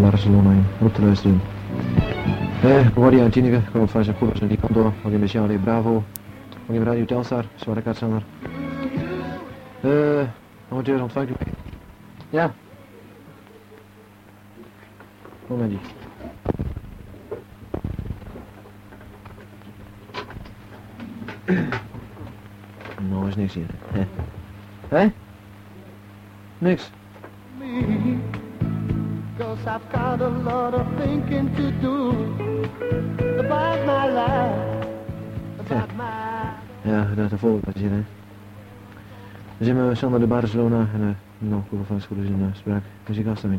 Barcelona in op te luisteren. Guardia Antinike, gewoon van zijn koers en die kant door. Ook in Michele Bravo. Ook in Radio Telstar, zwarte kaartzander. Amateurs ontvangt u mee. Ja. Momentje. Nou is niks hier. Hé? Niks. Cause I've got a lot of thinking to do about my life, about my... Ja, dat is de volgende zin, hè. Dan zijn we Sander de Barcelona en nog hoeveel van school is in spraak. Muziek afstemming.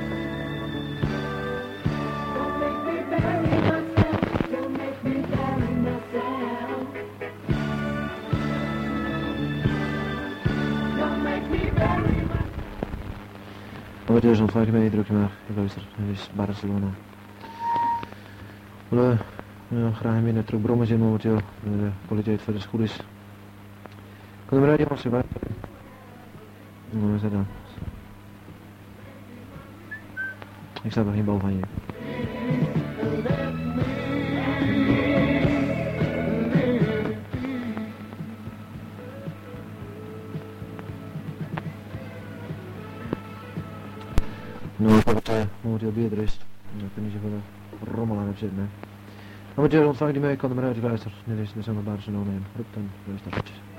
Amateurs ontvangt u mee, druk je maar. Ik luister, dit is Barcelona. We willen graag weer naar Troep Brommers in momenteel. De kwaliteit voor de goed is. Kan de radio ons erbij? Hoe is dat dan? Ik snap er geen bal van je. Nou, ik heb het momenteel beter is. Dan kun je zoveel rommel aan opzetten, hè. Amateur ontvangt u mee, kan er maar uit luisteren. Dit is de Sander Barcelona in. Roep dan, luister.